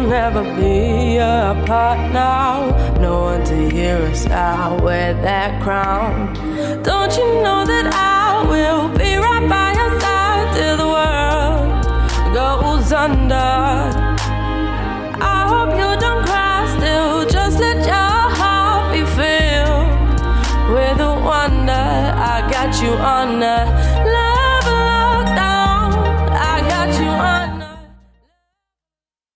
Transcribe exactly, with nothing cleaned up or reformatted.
never be apart now. No one to hear us out, wear that crown. Don't you know that I will be right by your side till the world goes under? I hope you don't cry still, just let your heart be filled with the wonder I got you on the